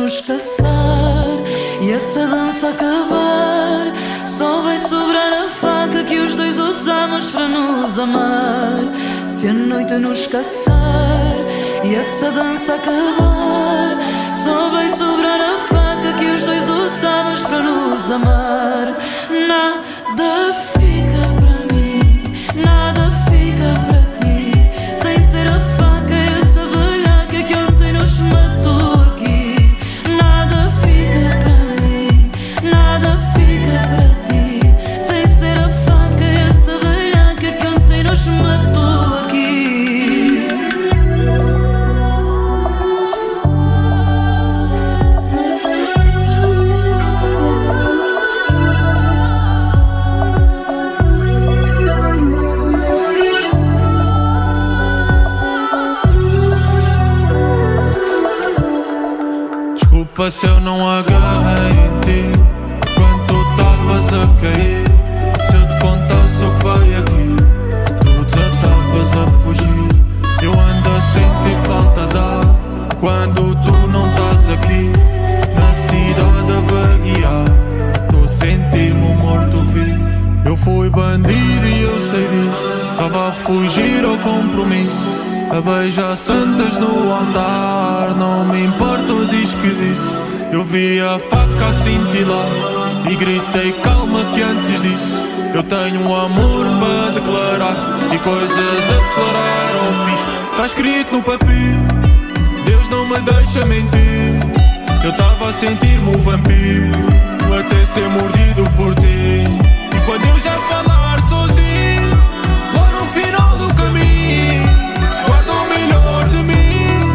nos caçar e essa dança acabar. Só vai sobrar a faca que os dois usamos para nos amar. Se a noite nos caçar e essa dança acabar, só vai sobrar a faca que os dois usamos para nos amar. Nada fica para mim, nada fica para ti, sem ser a faca essa velhaca que ontem nos matou aqui. Nada fica para mim, nada fica para ti, sem ser a faca essa velhaca que ontem nos matou aqui. Desculpa se eu não agarrei em ti quando tu estavas a cair. Se eu te contasse o que vai aqui, tu desatavas a fugir. Eu ando a sentir falta de quando tu não estás aqui. Na cidade a vaguear, estou a sentir-me morto-vivo. Eu fui bandido e eu sei disso. Estava a fugir ao compromisso, a beijar santas no altar. Não me importa, diz que disse. Eu vi a faca a cintilar e gritei calma que antes disso eu tenho um amor para declarar e coisas a declarar ao fisco. Está escrito no papel, Deus não me deixa mentir. Eu estava a sentir-me um vampiro até ser mordido por ti. E quando eu já falar sozinho, lá no final do caminho, guarda o melhor de mim.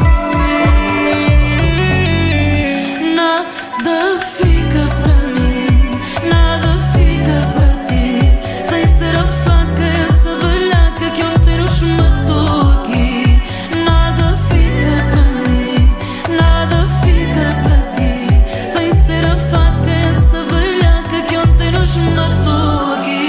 Nada fica para mim, nada fica para ti, sem ser a faca essa velhaca que ontem nos matou aqui. Nada fica para mim, nada fica para ti, sem ser a faca essa velhaca que ontem nos matou aqui.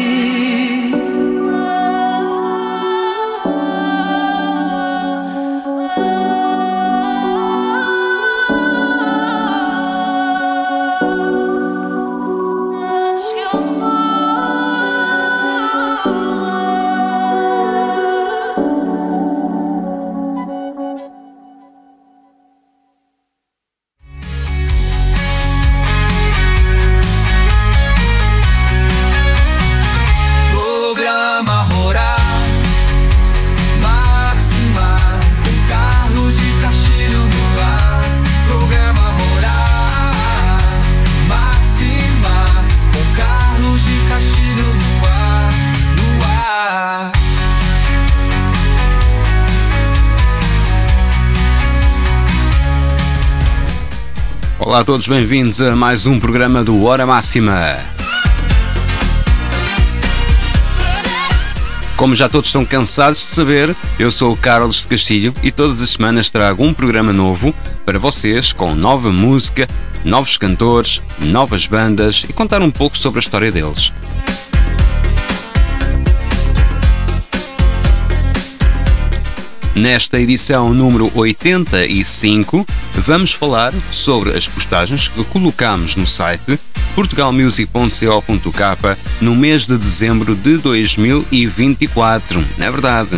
Programa Rural Máxima, com Carlos de Castilho no ar. Programa Rural Máxima, com Carlos de Castilho no ar, no ar. Olá a todos, bem-vindos a mais um programa do Hora Máxima. Como já todos estão cansados de saber, eu sou o Carlos de Castilho e todas as semanas trago um programa novo para vocês com nova música, novos cantores, novas bandas e contar um pouco sobre a história deles. Nesta edição número 85, vamos falar sobre as postagens que colocamos no site portugalmusic.co.k no mês de dezembro de 2024. É verdade.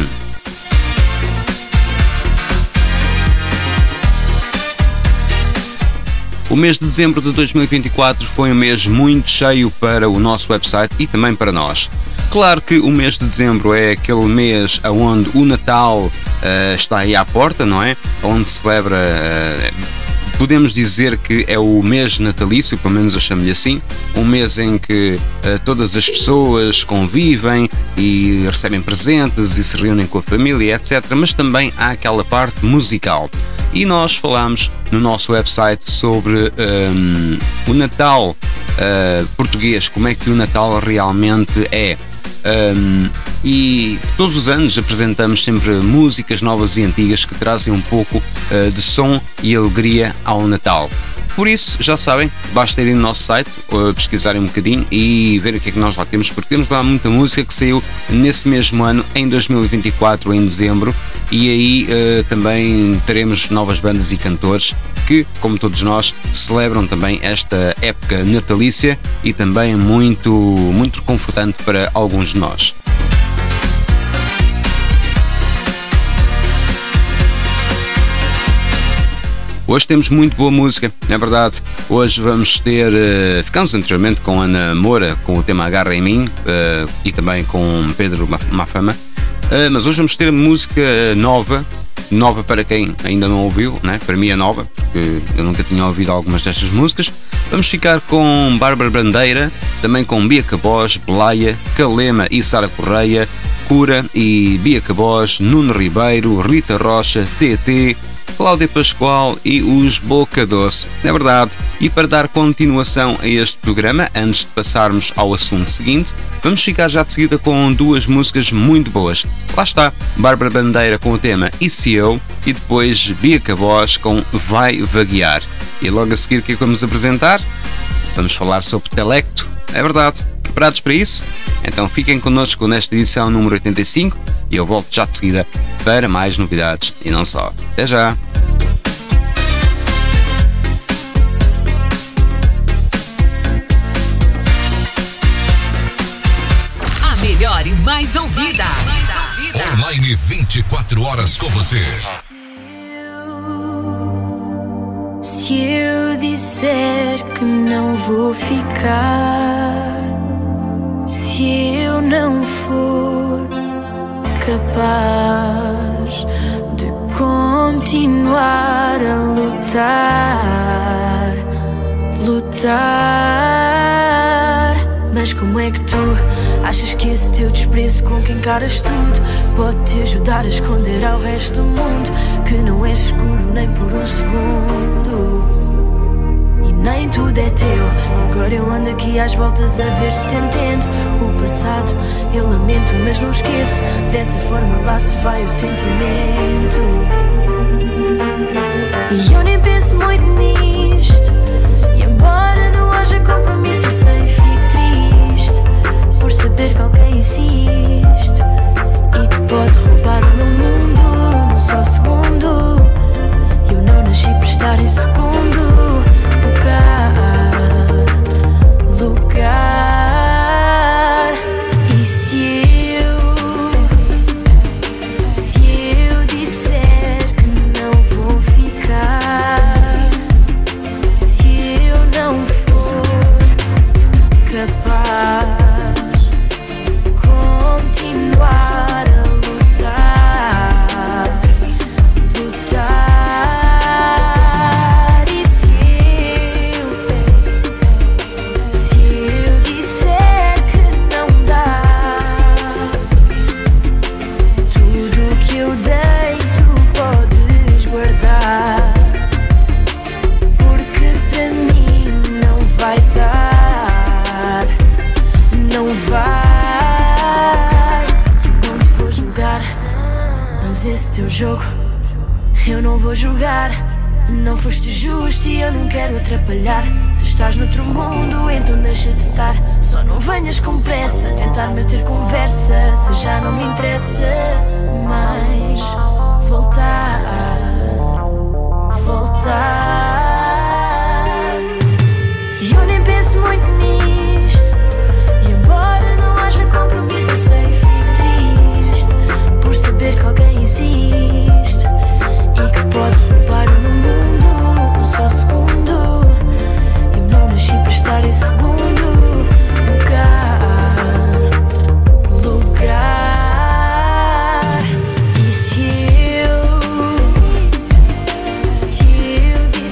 O mês de dezembro de 2024 foi um mês muito cheio para o nosso website e também para nós. Claro que o mês de dezembro é aquele mês onde o Natal está aí à porta, não é? Onde se celebra, podemos dizer que é o mês natalício, pelo menos eu chamo-lhe assim, um mês em que todas as pessoas convivem e recebem presentes e se reúnem com a família, etc. Mas também há aquela parte musical. E nós falamos no nosso website sobre o Natal português, como é que o Natal realmente é. E todos os anos apresentamos sempre músicas novas e antigas que trazem um pouco de som e alegria ao Natal. Por isso, já sabem, basta irem no nosso site, pesquisarem um bocadinho e ver o que é que nós lá temos, porque temos lá muita música que saiu nesse mesmo ano, em 2024, em dezembro, e aí também teremos novas bandas e cantores que, como todos nós, celebram também esta época natalícia e também muito reconfortante para alguns de nós. Hoje temos muito boa música, é verdade. Hoje vamos ter, ficamos anteriormente com Ana Moura, com o tema Agarra em Mim, e também com Pedro Mafama, mas hoje vamos ter música nova para quem ainda não ouviu, né? Para mim é nova, porque eu nunca tinha ouvido algumas destas músicas. Vamos ficar com Bárbara Bandeira, também com Bia Cabós, Belaia, Calema e Sara Correia, Cura e Bia Cabós, Nuno Ribeiro, Rita Rocha, TT, Cláudia Pascoal e os Boca Doce. É verdade. E para dar continuação a este programa, antes de passarmos ao assunto seguinte, vamos ficar já de seguida com duas músicas muito boas. Lá está, Bárbara Bandeira com o tema E Se Eu, e depois Bia Cabós com Vai Vaguear. E logo a seguir o que é que vamos apresentar? Vamos falar sobre Telecto. É verdade. Preparados para isso? Então fiquem connosco nesta edição número 85 e eu volto já de seguida para mais novidades e não só. Até já! A melhor e mais ouvida. Online 24 horas com você. Se eu disser que não vou ficar, se eu não for capaz de continuar a lutar, mas como é que tu achas que esse teu desprezo com que encaras tudo pode te ajudar a esconder ao resto do mundo que não é escuro nem por um segundo? E nem tudo é teu. Agora eu ando aqui às voltas a ver se te entendo. O passado eu lamento, mas não esqueço. Dessa forma lá se vai o sentimento. E eu nem penso muito nisto. E embora não haja compromisso, eu sei e fico triste por saber que alguém insiste e que pode roubar o meu mundo num só segundo. Eu não nasci para estar em segundo lugar. E se eu disser que não vou ficar, se eu não for capaz de continuar a lutar, e se eu disser que não dá, tudo que eu dei tu podes guardar, porque para mim não vai dar, não vai. Eu não te vou julgar, mas esse teu jogo eu não vou julgar. Não foste justo e eu não quero atrapalhar. Se estás noutro mundo, então deixa de estar. Só não venhas com pressa tentar-me ter conversa, se já não me interessa mais voltar. E eu nem penso muito nisto. E embora não haja compromisso, eu sei e fico triste por saber que alguém existe e que pode roubar o meu mundo num só segundo. Eu não nasci para estar em segundo lugar. E se eu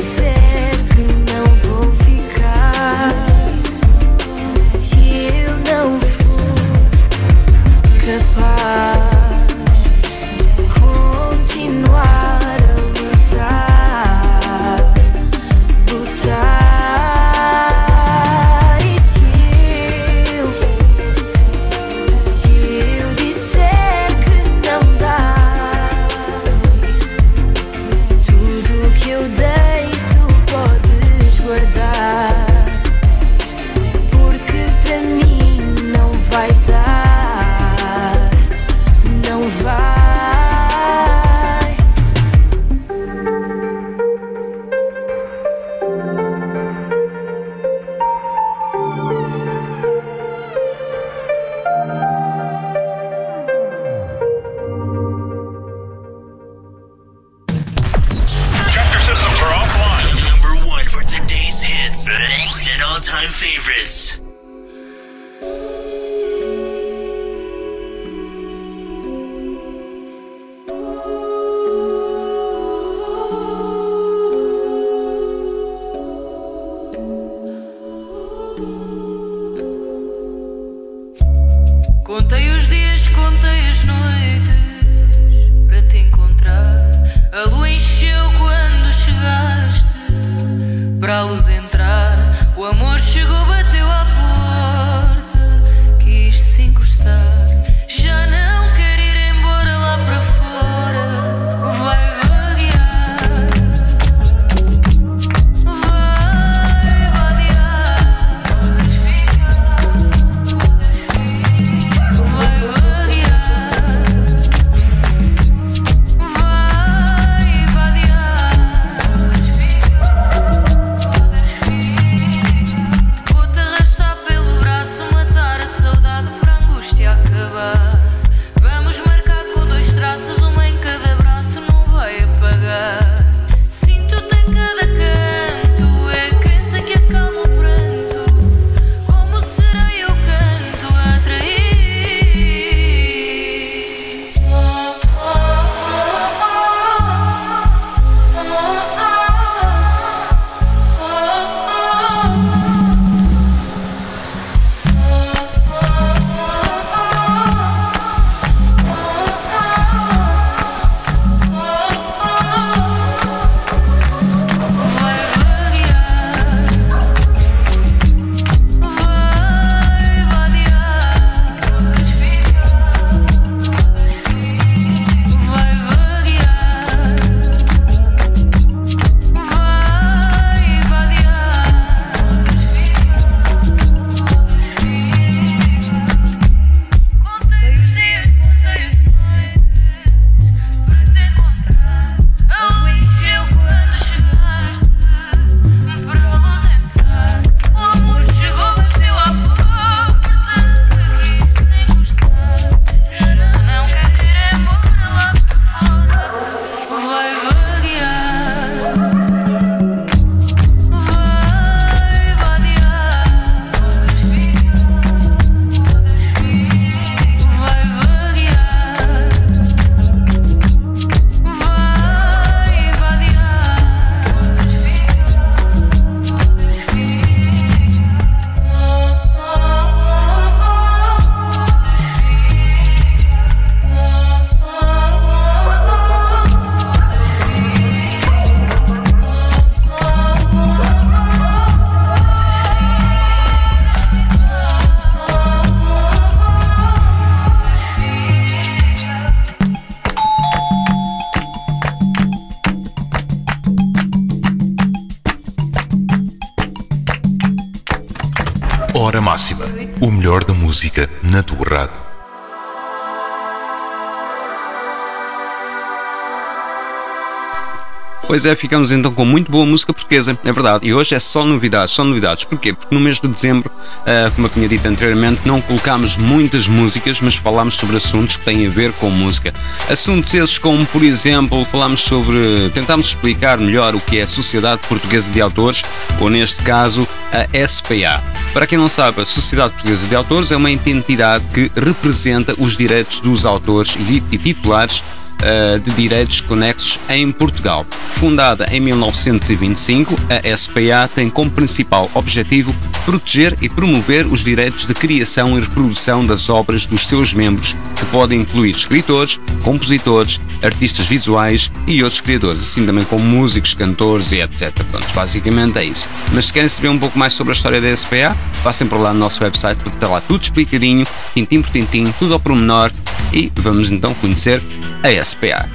Contei os dias, contei as noites para te encontrar. A lua encheu quando chegaste. Para a luz entrar, o amor chegou, bateu à porta. Quis se encostar, já não quer ir embora lá para fora. Vai vaguear, vai vadear. Podes ficar, podes vir. Vai vaguear, vai vadear. Podes ficar, podes vir. Vou-te arrastar pelo braço, matar a saudade para a angústia acabar. Vamos marcar com 2 traços, uma em cada braço, não vai apagar. Sinto-te em cada canto, é a crença que acalma o pranto. Como serei eu canto a atrair. Vai vaguear, vai vadear. Podes ficar, podes vir. Vai vaguear, vai vadear. Podes ficar, podes vir. Contei os dias, contei as noites para te encontrar. A lua encheu quando chegaste. Para a luz entrar, o amor chegou, bateu à porta. Quis se encostar, já não quer ir embora lá para fora. Vai vaguear, vai vadear. Podes ficar, podes vir. Vai vaguear, vai vadear. Podes ficar, podes Hora Máxima, o melhor da música na tua rádio. Pois é, ficamos então com muito boa música portuguesa, é verdade. E hoje é só novidades, só novidades. Porquê? Porque no mês de dezembro, como eu tinha dito anteriormente, não colocámos muitas músicas, mas falámos sobre assuntos que têm a ver com música. Assuntos esses como, por exemplo, tentámos explicar melhor o que é a Sociedade Portuguesa de Autores, ou neste caso, a SPA. Para quem não sabe, a Sociedade Portuguesa de Autores é uma entidade que representa os direitos dos autores e titulares de direitos conexos em Portugal. Fundada em 1925, a SPA tem como principal objetivo proteger e promover os direitos de criação e reprodução das obras dos seus membros, que podem incluir escritores, compositores, artistas visuais e outros criadores, assim também como músicos, cantores e etc. Portanto, basicamente é isso. Mas se querem saber um pouco mais sobre a história da SPA, passem por lá no nosso website, porque está lá tudo explicadinho, tintim por tintim, tudo ao pormenor, e vamos então conhecer a SPA.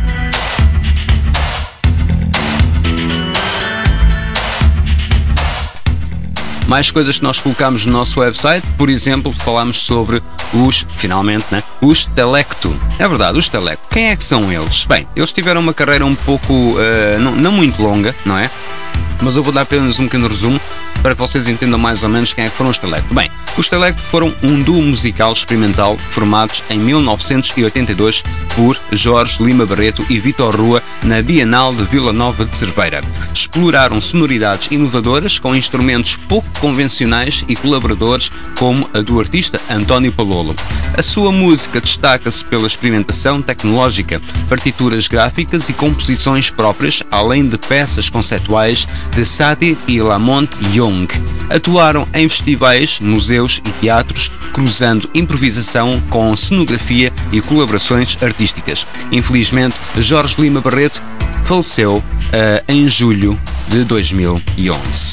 Mais coisas que nós colocamos no nosso website, por exemplo, falámos sobre os Telecto. É verdade, os Telecto. Quem é que são eles? Bem, eles tiveram uma carreira um pouco, não muito longa, não é? Mas eu vou dar apenas um pequeno resumo para que vocês entendam mais ou menos quem é que foram os Telecto. Bem, os Telecto foram um duo musical experimental formados em 1982 por Jorge Lima Barreto e Vítor Rua na Bienal de Vila Nova de Cerveira. Exploraram sonoridades inovadoras com instrumentos pouco convencionais e colaboradores como a do artista António Palolo. A sua música destaca-se pela experimentação tecnológica, partituras gráficas e composições próprias, além de peças conceituais de Satie e Lamont Young. Young. Atuaram em festivais, museus e teatros, cruzando improvisação com cenografia e colaborações artísticas. Infelizmente, Jorge Lima Barreto faleceu em julho de 2011.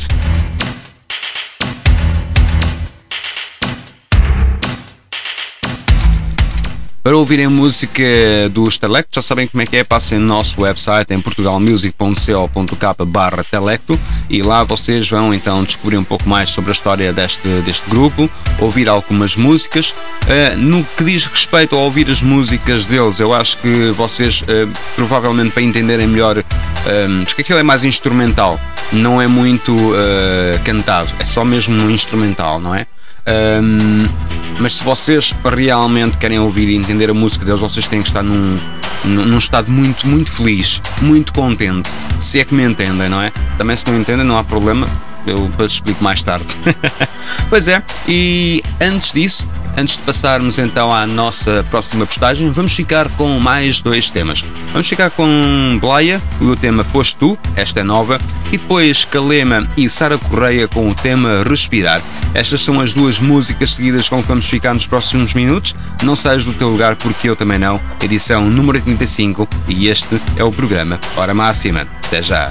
Para ouvirem música dos Telecto, já sabem como é que é, passem no nosso website em portugalmusic.co.k/Telecto e lá vocês vão então descobrir um pouco mais sobre a história deste grupo, ouvir algumas músicas. No que diz respeito a ouvir as músicas deles, eu acho que vocês, provavelmente para entenderem melhor, porque aquilo é mais instrumental, não é muito cantado, é só mesmo instrumental, não é? Mas se vocês realmente querem ouvir e entender a música deles, vocês têm que estar num estado muito, muito feliz, muito contente, se é que me entendem, não é? Também se não entendem não há problema, eu depois explico mais tarde. Pois é, e antes disso, antes de passarmos então à nossa próxima postagem, vamos ficar com mais 2 temas. Vamos ficar com Blaia, o tema Foste Tu, esta é nova, e depois Kalema e Sara Correia com o tema Respirar. Estas são as 2 músicas seguidas com que vamos ficar nos próximos minutos. Não saias do teu lugar porque eu também não. Edição número 85 e este é o programa Hora Máxima. Até já!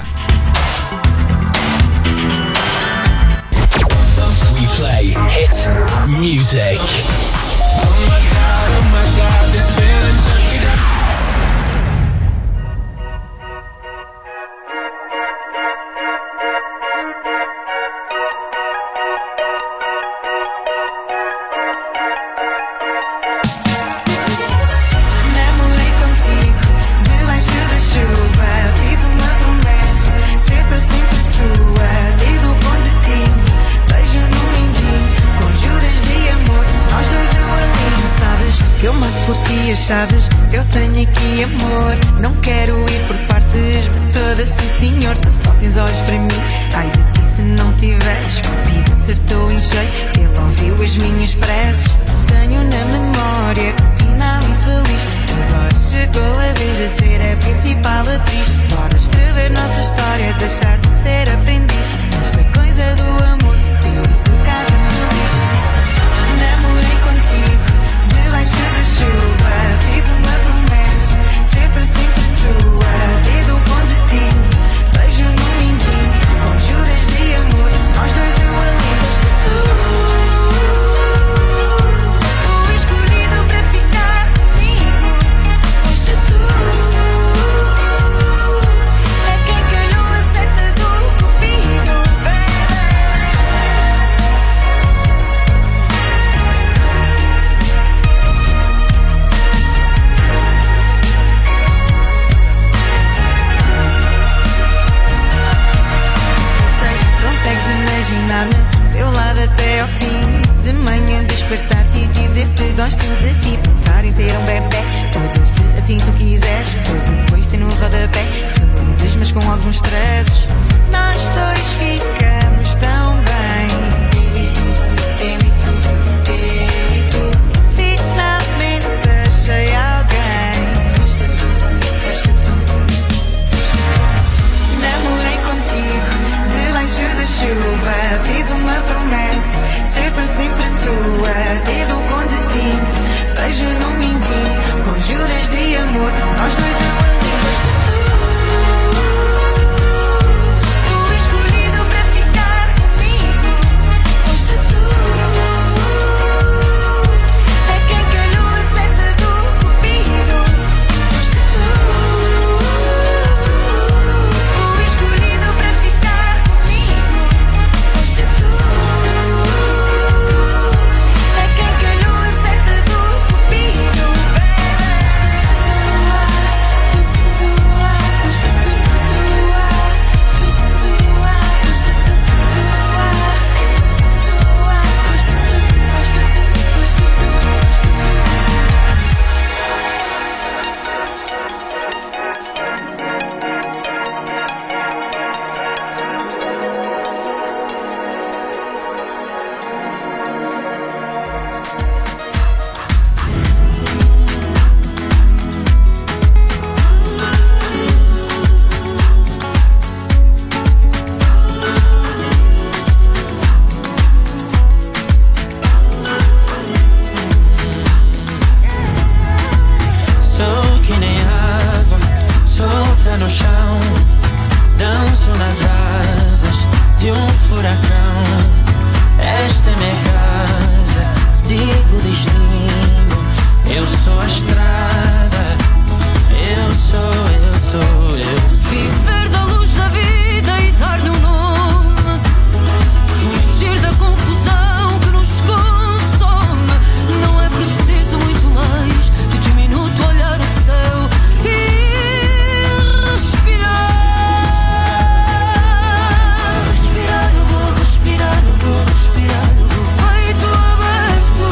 Play hit music. Namorei contigo debaixo da chuva, fiz uma promessa, ser para sempre tua, dedo pontetinho, beijo no mindinho, conjuras de amor, nós dois eu alinho. Sabes que eu mato por ti as chaves, eu tenho aqui amor, não quero ir por partes, toda sim senhor, tu só tens olhos para mim, ai de ti se não tiveres, Cupido acertou em cheio, ele ouviu as minhas preces, tenho na memória que final infeliz, agora chegou a vez de ser a principal atriz, bora escrever nossa história, deixar de ser aprendiz, esta coisa do amor, eu e do casa feliz. Namorei contigo debaixo da chuva, fiz uma promessa, ser para sempre tua, dedo pontetinho, beijo no mindinho, conjuras de amor, nós dois eu alinho. Foste tu, o escolhido para ficar comigo, foste tu, é quem calhou a seta do cupido, consegues imaginar-me teu lado até ao fim, de manhã despertar-te e dizer-te gosto de ti, pensar em ter um bebê, ou se assim tu quiseres, ou depois ter no rodapé, felizes mas com alguns stresses, nós dois ficamos tão bem, eu e tu, eu e tu, eu e tu, finalmente achei alguém, foste tu, foste tu, foste tu. Namorei contigo debaixo da chuva, fiz uma promessa, ser para sempre tua, dedo pontetinho, beijo no mindinho, conjuras de amor, nós dois eu alinho. Foste tu, chão, danço nas asas de um furacão. Esta é minha casa, sigo o destino. Eu sou a estrada, eu sou. Viver da luz da vida e dar-lhe um nome. Fugir da confusão que nos consome. Não é preciso muito mais do que um minuto olhar o céu e respirar. Respirar, eu vou respirar, eu vou respirar, eu vou. Peito aberto.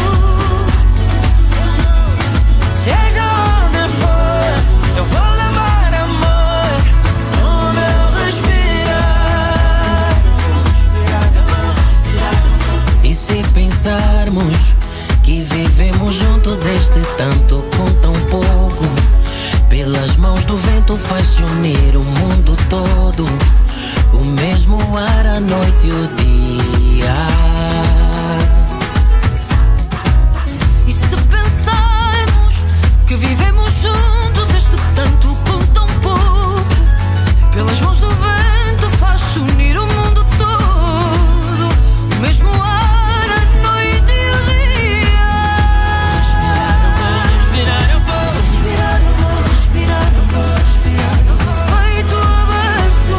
Seja onde for, eu vou levar amor no meu respirar. E se pensarmos que vivemos juntos este tanto com tão pouco, pelas mãos do vento faz-se unir o mundo todo, o mesmo ar, a noite e o dia. E se pensarmos que vivemos juntos este tanto com tão pouco, pelas mãos do vento faz-se unir o mundo todo, o mesmo ar, a noite e o dia. Respirar, eu vou respirar, eu vou. Respirar, eu vou respirar, eu vou respirar, eu vou. Peito aberto.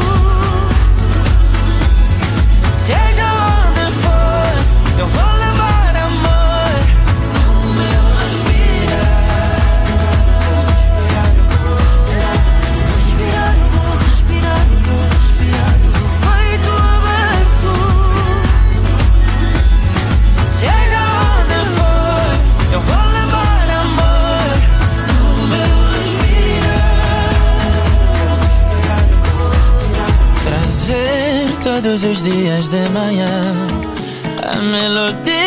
Seja onde for, eu vou levar amor no meu respirar. Respirar, eu vou respirar, eu vou respirar, eu vou. Peito aberto. Seja onde for, eu vou levar amor no meu respirar. Trazer todos os dias de manhã a melodia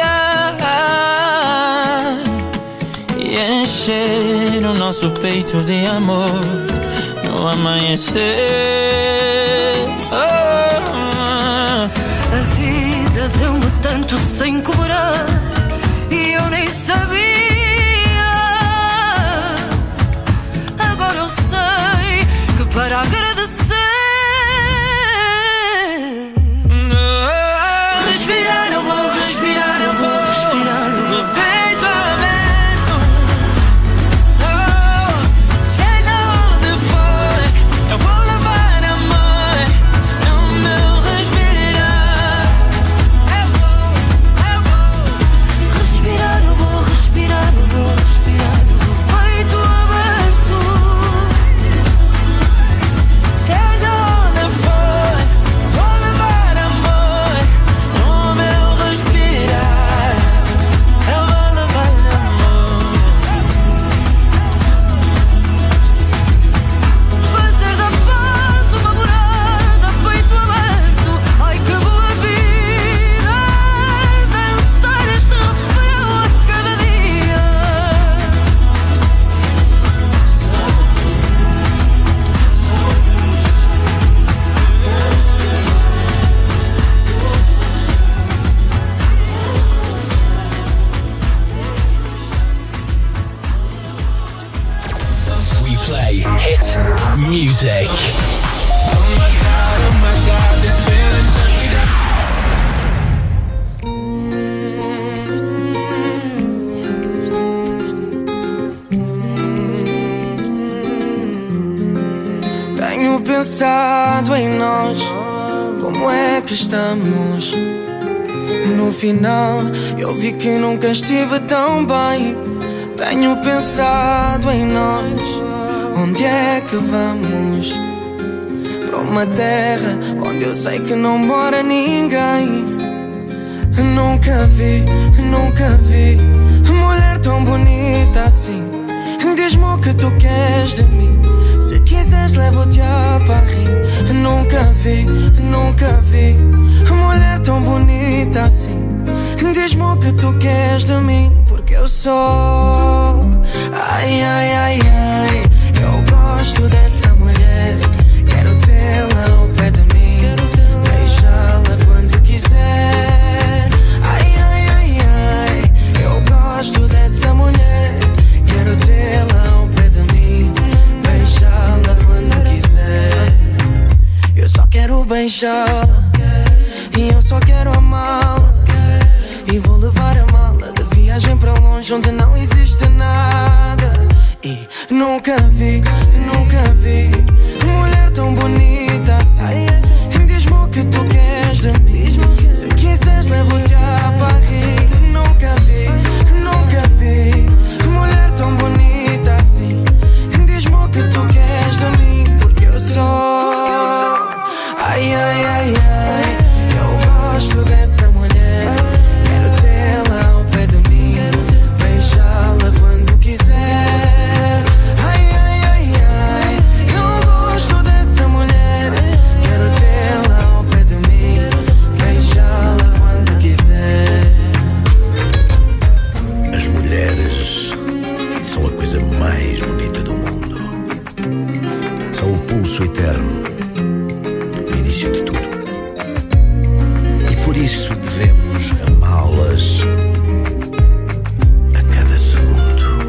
e encher o nosso peito de amor no amanhecer. A vida deu-me tanto sem cobrar e eu nem sabia. Agora eu sei que para agradecer. Respirar, eu vou respirar, eu vou respirar, eu vou. Peito aberto. Seja onde for, eu vou levar amor no meu respirar. Eu vou Respirar, eu vou respirar, eu vou respirar, eu vou. Peito aberto. Seja onde for, eu vou levar amor no meu respirar. Eu vou levar amor. Fazer da paz uma morada, peito aberto. Ai que boa vida, dançar este refrão a cada dia. We play hit music. Tenho pensado em nós, como é que estamos? No final eu vi que nunca estive tão bem. Tenho pensado em nós, onde é que vamos? Para uma terra onde eu sei que não mora ninguém. Nunca vi mulher tão bonita assim. Diz-me o que tu queres de mim. Se quiseres levo-te a Paris. Nunca vi mulher tão bonita assim. Diz-me o que tu queres de mim, porque eu sou. Ai, ai, ai, ai. Eu gosto dessa mulher. Quero tê-la ao pé de mim, beijá-la quando quiser. Ai, ai, ai, ai. Eu gosto dessa mulher. Quero tê-la ao pé de mim, beijá-la quando quiser. beijá-la e eu só quero amá-la. E vou levar a mala de viagem para longe onde não existe nada. E nunca vi mulher tão bonita assim. Diz-me o que tu queres de mim. Se quiseres levo-te a Paris. Nunca vi mulher tão bonita assim. Diz-me o que tu queres de mim, porque eu sou. Ai, ai, ai, ai, eu gosto dessa mulher. Quero tê-la ao pé de mim, beijá-la quando quiser. Ai, ai, ai, ai, eu gosto dessa mulher. Quero tê-la ao pé de mim, beijá-la quando quiser. As mulheres são a coisa mais bonita do mundo. São o pulso eterno, o início de tudo. E por isso devemos amá-las a cada segundo.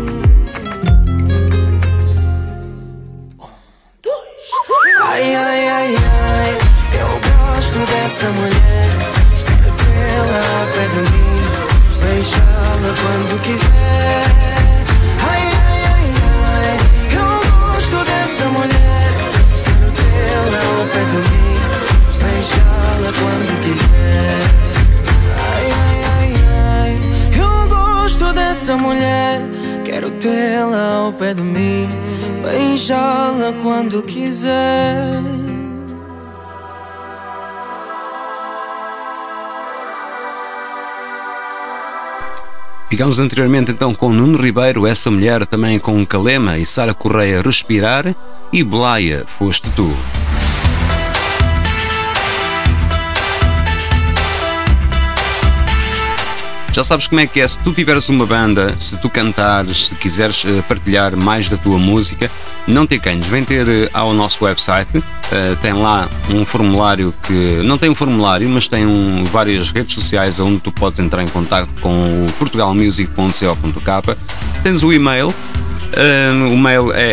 1, 2. Ai, ai, ai, ai, eu gosto dessa mulher. Quero tê-la ao pé de mim, beijá-la quando quiser. Ai, ai, ai, ai, eu gosto dessa mulher. Quero tê-la ao pé de mim, beijá-la quando quiser. Ai, ai, ai, ai, eu gosto dessa mulher. Quero tê-la ao pé de mim, beijá-la quando quiser. Ficámos anteriormente então com Nuno Ribeiro, Essa Mulher, também com Calema e Sara Correia, Respirar, e Blaia, Foste Tu. Já sabes como é que é, se tu tiveres uma banda, se tu cantares, se quiseres partilhar mais da tua música, não te canhes, vem ter ao nosso website, tem lá um formulário que, não tem um formulário, mas tem várias redes sociais onde tu podes entrar em contato com o portugalmusic.co.k, tens o e-mail. O mail é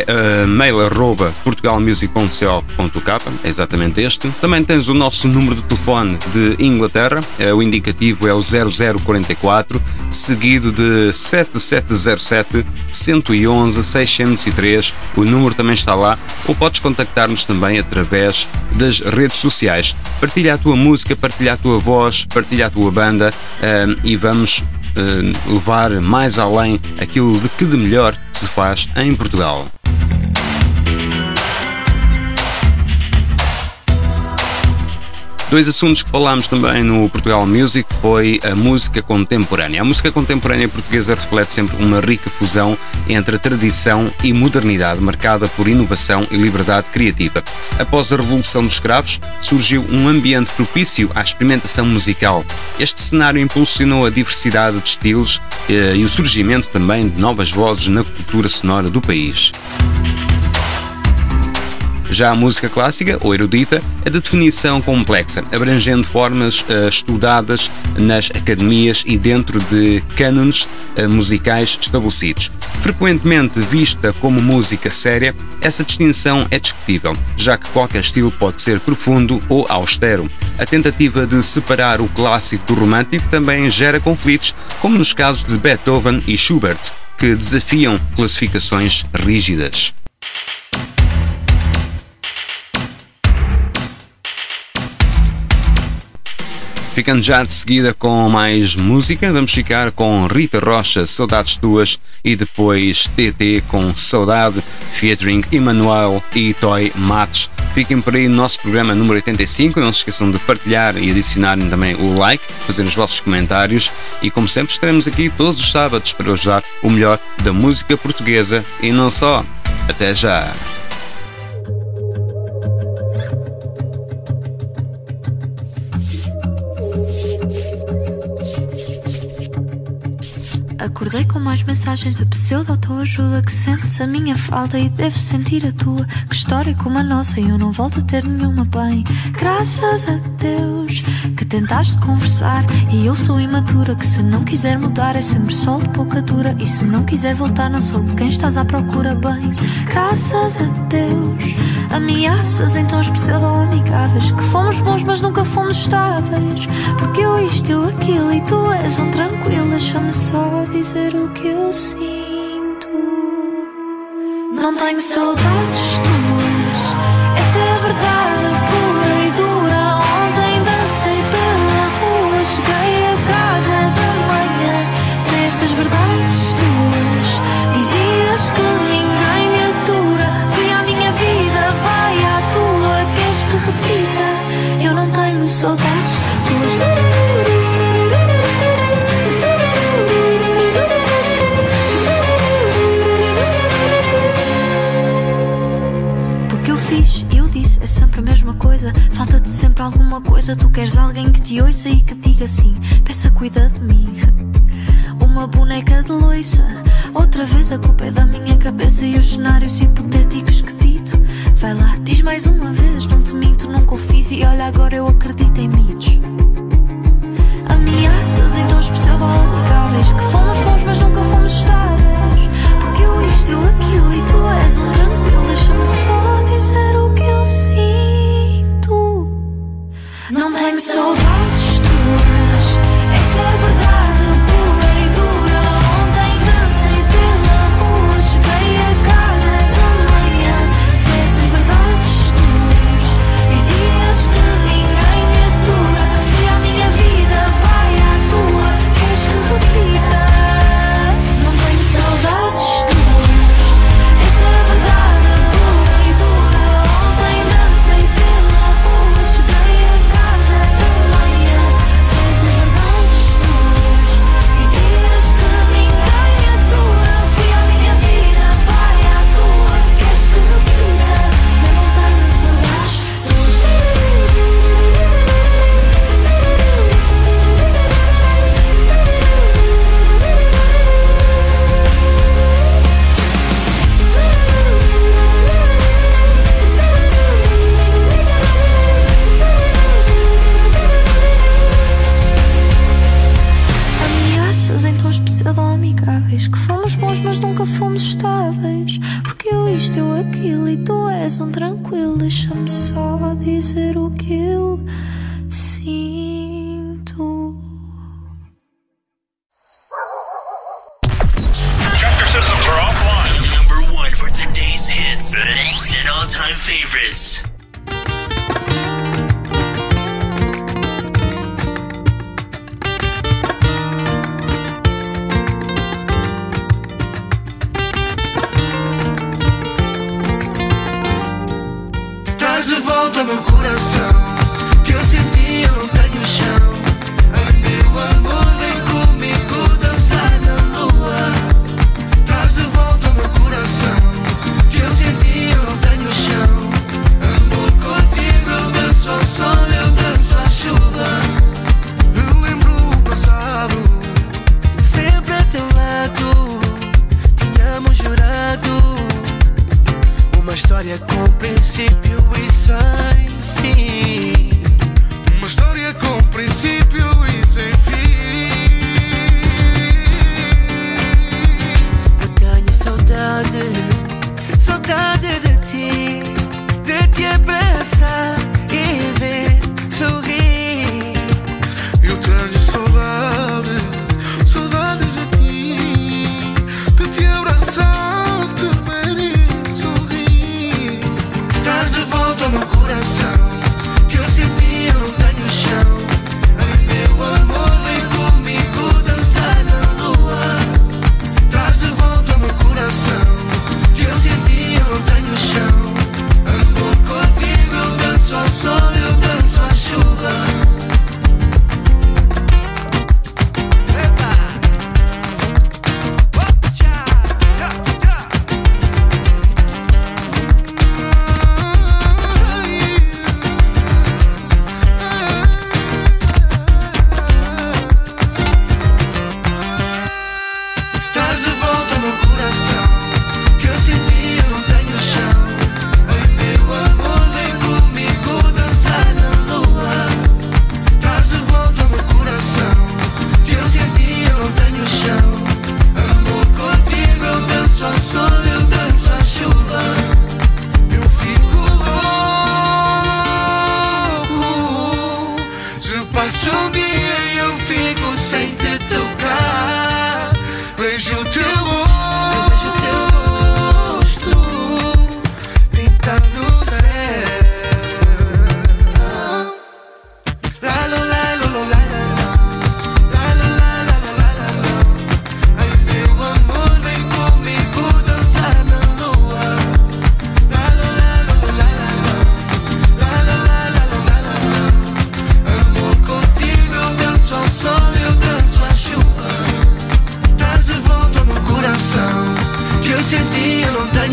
mail@portugalmusic.co.k, é exatamente este. Também tens o nosso número de telefone de Inglaterra, o indicativo é o 0044, seguido de 7707 111 603. O número também está lá, ou podes contactar-nos também através das redes sociais. Partilha a tua música, partilha a tua voz, partilha a tua banda, e vamos levar mais além aquilo de que de melhor se faz em Portugal. Dois assuntos que falámos também no Portugal Music foi a música contemporânea. A música contemporânea portuguesa reflete sempre uma rica fusão entre a tradição e modernidade, marcada por inovação e liberdade criativa. Após a Revolução dos Escravos, surgiu um ambiente propício à experimentação musical. Este cenário impulsionou a diversidade de estilos e o surgimento também de novas vozes na cultura sonora do país. Já a música clássica, ou erudita, é de definição complexa, abrangendo formas estudadas nas academias e dentro de cânones musicais estabelecidos. Frequentemente vista como música séria, essa distinção é discutível, já que qualquer estilo pode ser profundo ou austero. A tentativa de separar o clássico do romântico também gera conflitos, como nos casos de Beethoven e Schubert, que desafiam classificações rígidas. Ficando já de seguida com mais música, vamos ficar com Rita Rocha, Saudades Tuas, e depois TT com Saudade, featuring Emanuel e Toy Matos. Fiquem por aí no nosso programa número 85, não se esqueçam de partilhar e adicionarem também o like, fazer os vossos comentários, e como sempre estaremos aqui todos os sábados para ajudar o melhor da música portuguesa e não só. Até já! Acordei com mais mensagens de pseudo-autoajuda. Que sentes a minha falta e deves sentir a tua. Que história como a nossa e eu não volto a ter nenhuma bem. Graças a Deus que tentaste conversar e eu sou imatura. Que se não quiser mudar é sempre sol de pouca dura. E se não quiser voltar não sou de quem estás à procura bem. Graças a Deus ameaças em tons pseudo-amigáveis. Que fomos bons mas nunca fomos estáveis. Porque eu isto, eu aquilo e tu és um tranquilo. Deixa-me só dizer o que eu sinto. Não tenho saudades tuas, essa é a verdade pura e dura. Ontem dancei pela rua, cheguei a casa da manhã. Sem essas verdades tuas, dizias que ninguém me atura. Fui à minha vida, vai à tua. Queres que repita? Eu não tenho saudades tuas. É sempre a mesma coisa, falta-te sempre alguma coisa. Tu queres alguém que te ouça e que diga assim: peça, cuida de mim. Uma boneca de loiça, outra vez a culpa é da minha cabeça e os cenários hipotéticos que dito. Vai lá, diz mais uma vez, não te minto, nunca o fiz e olha agora eu acredito em mitos. Ameaças em tons pseudo-amigáveis. Que fomos bons mas nunca fomos estáveis. Porque eu isto, eu aquilo e tu és um tranquilo. Deixa-me só dizer o que eu sinto. Não tenho saudades tuas, essa é a verdade pura e dura. Ontem dancei pela rua, cheguei a casa da manhã. Se essas verdades tuas, dizias que ninguém me atura. Fui à minha vida, vai à tua. Queres que repita? Não tenho saudades tuas, essa é a verdade pura e dura. Ontem dancei pela rua, cheguei a casa da manhã. Se essas verdades tuas, dizias que ninguém me atura. Fui à minha vida, vai à tua. Queres que repita? Eu não tenho saudades tuas. Ameaças em tons pseudo-amigáveis. Que fomos bons mas nunca fomos estáveis. Porque eu isto, eu aquilo e tu és um tranquilo. Deixa-me só dizer o que eu sinto. Chapter systems are offline. Number one for today's hits and all-time favorites. Traz de volta meu coração, que eu senti, eu não tenho chão. Ai meu amor, vem comigo dançar na lua. Traz de volta meu coração, que eu senti, eu não tenho chão. Amor, contigo eu danço ao sol, eu danço à chuva. Eu lembro o passado, sempre a teu lado. Tínhamos jurado uma história com princípio e sem fim. Uma história com princípio e sem fim. Eu tenho saudade, saudade de te abraçar e ver sorrir. Eu tenho saudade, saudade de te abraçar, te ver e sorrir. Traz de volta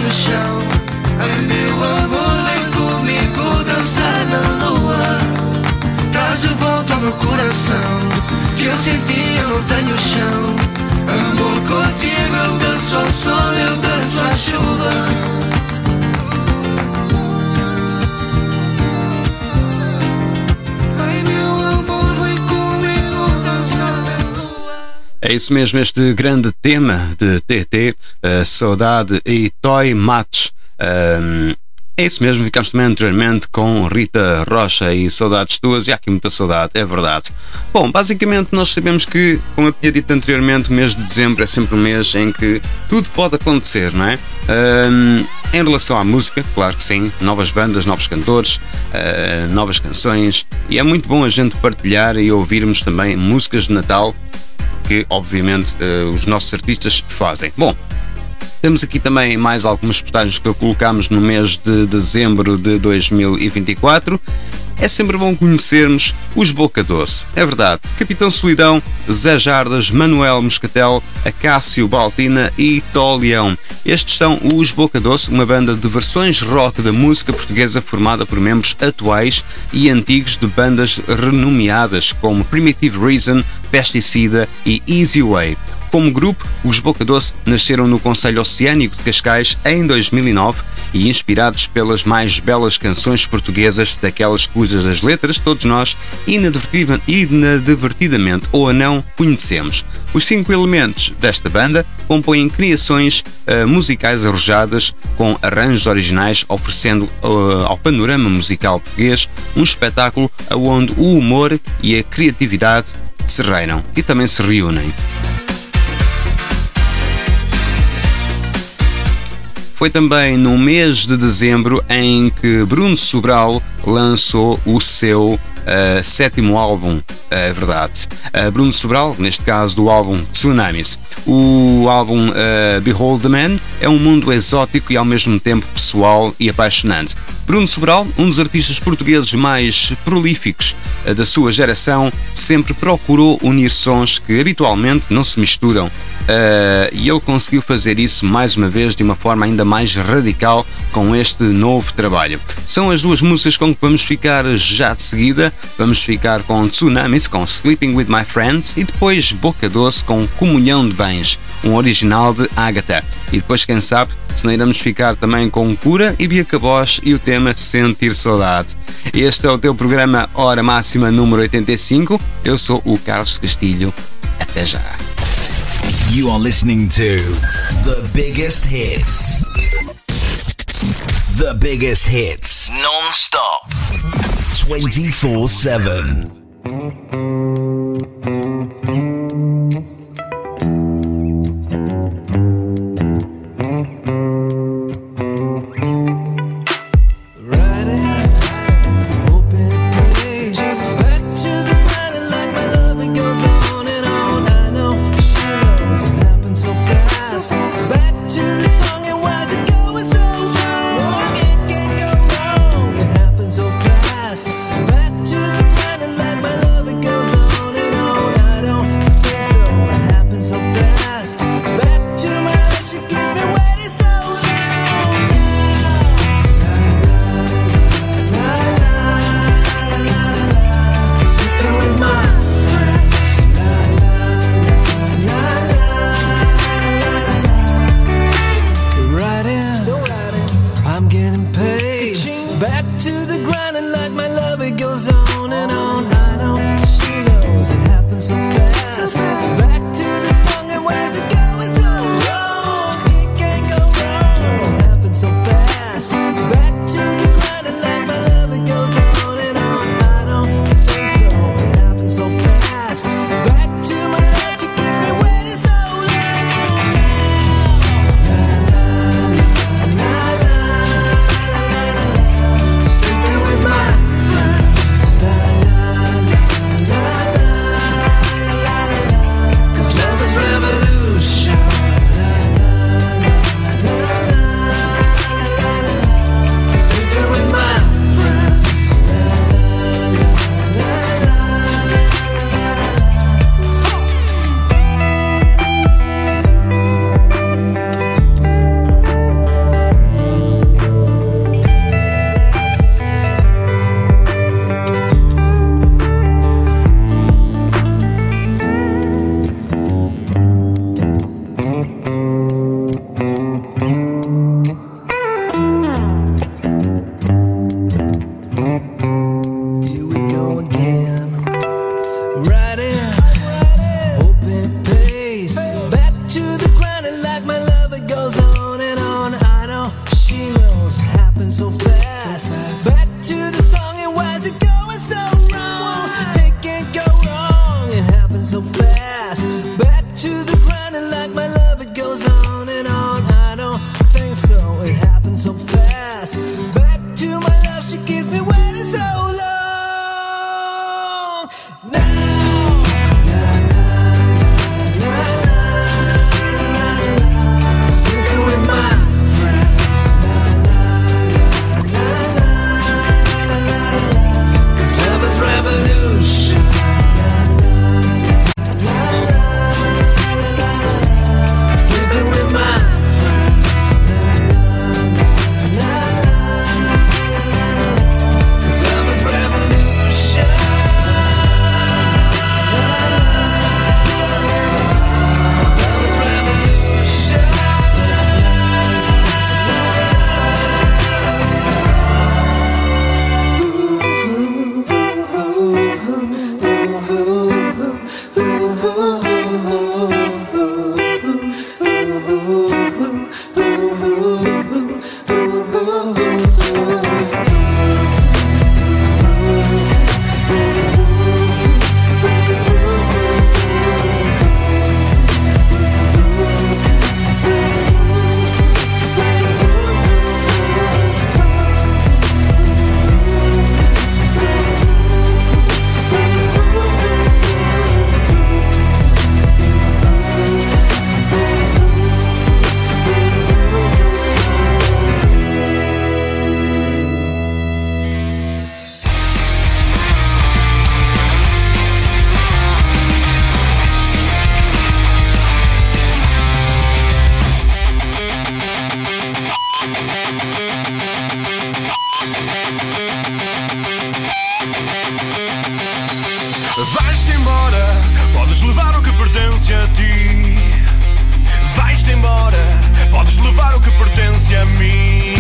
tem o chão. Ai meu amor, vem comigo dançar na lua. Traz de volta ao meu coração, que eu sem ti eu não tenho chão. Amor, contigo eu danço ao sol, eu danço à chuva. É isso mesmo, este grande tema de TT, Saudade e Toy Matos. É isso mesmo, ficamos também anteriormente com Rita Rocha e Saudades Tuas, e há aqui muita saudade, é verdade. Bom, basicamente nós sabemos que, como eu tinha dito anteriormente, o mês de dezembro é sempre um mês em que tudo pode acontecer, não é? Em relação à música, claro que sim, novas bandas, novos cantores, novas canções, e é muito bom a gente partilhar e ouvirmos também músicas de Natal, que obviamente os nossos artistas fazem. Bom, temos aqui também mais algumas postagens que colocamos no mês de dezembro de 2024. É sempre bom conhecermos os Boca Doce. É verdade, Capitão Solidão, Zé Jardas, Manuel Moscatel, Acácio Baltina e Tó Leão. Estes são os Boca Doce, uma banda de versões rock da música portuguesa formada por membros atuais e antigos de bandas renomeadas como Primitive Reason, Pesticida e Easy Way. Como grupo, os Boca Doce nasceram no Concelho Oceânico de Cascais em 2009 e inspirados pelas mais belas canções portuguesas, daquelas cujas as letras todos nós inadvertidamente ou não conhecemos. Os 5 elementos desta banda compõem criações musicais arrojadas com arranjos originais, oferecendo ao panorama musical português um espetáculo onde o humor e a criatividade se reinam e também se reúnem. Foi também no mês de dezembro em que Bruno Sobral lançou o seu 7º álbum, é verdade. Bruno Sobral, neste caso do álbum Tsunamis. O álbum Behold the Man é um mundo exótico e ao mesmo tempo pessoal e apaixonante. Bruno Sobral, um dos artistas portugueses mais prolíficos da sua geração, sempre procurou unir sons que habitualmente não se misturam. E ele conseguiu fazer isso mais uma vez de uma forma ainda mais radical com este novo trabalho. São as duas músicas com que vamos ficar já de seguida. Vamos ficar com Tsunamis, com Sleeping With My Friends, e depois Boca Doce com Comunhão de Bens, um original de Ágata. E depois, quem sabe, se não iremos ficar também com Cura e Bia Cabós e o tema Sentir Saudade. Este é o teu programa Hora Máxima número 85. Eu sou o Carlos Castilho. Até já. You are listening to the biggest hits. The biggest hits. Non-stop. 24/7. Back to the planet like my love, it goes on and on. I don't crying like my love, it goes on and on. I know she knows it happens so fast. Back to the song, and why is it going so wrong? It can't go wrong, it happens so fast. Back to the grinding like my love, it goes on and on. I don't think so, it happens so fast. Back to my love, she keeps me waiting so long. Vais-te embora, podes levar o que pertence a ti. Vais-te embora, podes levar o que pertence a mim.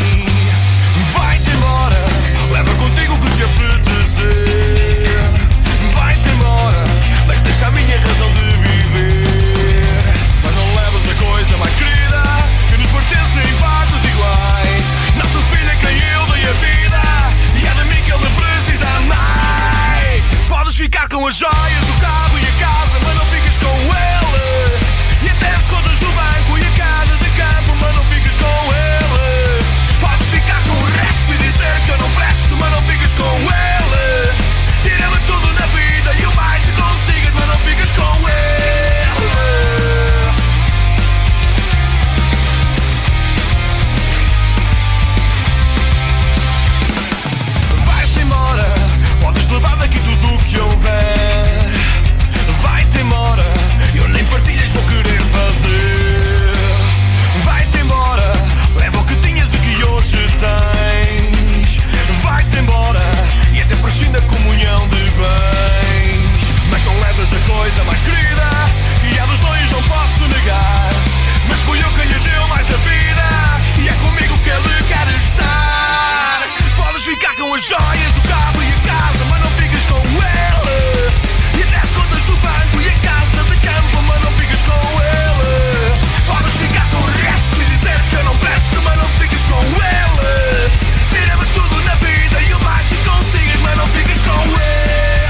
Vai-te embora, leva contigo o que te apetecer. Vai-te embora, mas deixa a minha razão de viver. Mas não levas a coisa mais querida, que nos pertence em partes iguais. Nosso filho é quem eu dei a vida, e é de mim que ele precisa mais. Podes ficar com as joias, o carro e a casa, mas não ficas com ele. E até as contas do banco e a casa de campo, mas não ficas com ele. Podes ficar com o resto e dizer que eu não presto, mas não ficas com ele. Tira-me tudo na vida e o mais que consigas, mas não ficas com ele. Vais-te embora, podes levar daqui tudo o que houver. Vai-te embora, eu nem partilhas vou querer fazer. Vai-te embora, leva o que tinhas e que hoje tens. Vai-te embora, e até prescinda a comunhão de bens. Mas não levas a coisa mais querida, que há dos dois não posso negar. Mas fui eu quem lhe deu mais da vida, e é comigo que ele quer estar. Podes ficar com as joias, o carro e a casa, mas não ficas com ele. E até as contas do banco e a casa de campo, mas não ficas com ele. Podes ficar com o resto e dizer que eu não presto, mas não ficas com ele. Tira-me tudo na vida e o mais que consigas, mas não ficas com ele.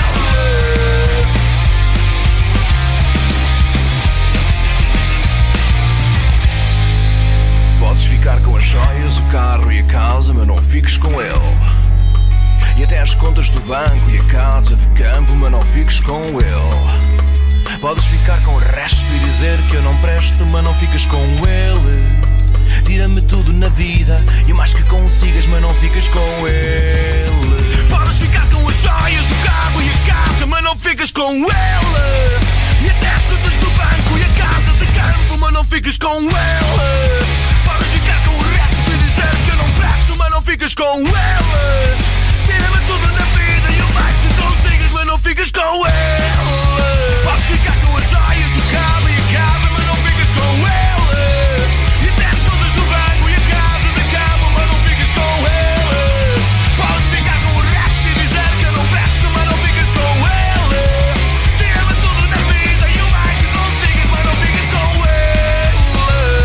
Podes ficar com as joias, o carro e a casa, mas não fiques com ele. E até as contas do banco e a casa de campo, mas não fiques com ele. Podes ficar com o resto e dizer que eu não presto, mas não ficas com ele. Tira-me tudo na vida e o mais que consigas, mas não ficas com ele. Podes ficar com as joias, o carro e a casa, mas não ficas com ele. E até as contas do banco e a casa de campo, mas não ficas com ele. Podes ficar com o resto e dizer que eu não presto, mas não ficas com ele. Tira-me tudo na vida e o mais que consigas, mas não ficas com ele. Podes ficar com as joias, o carro e a casa, mas não ficas com ele. E até as contas do banco e a casa de campo, mas não ficas com ele. Podes ficar com o resto e dizer que eu não presto, mas não ficas com ele. Tira-me tudo na vida e o mais que consigas, mas não ficas com ele.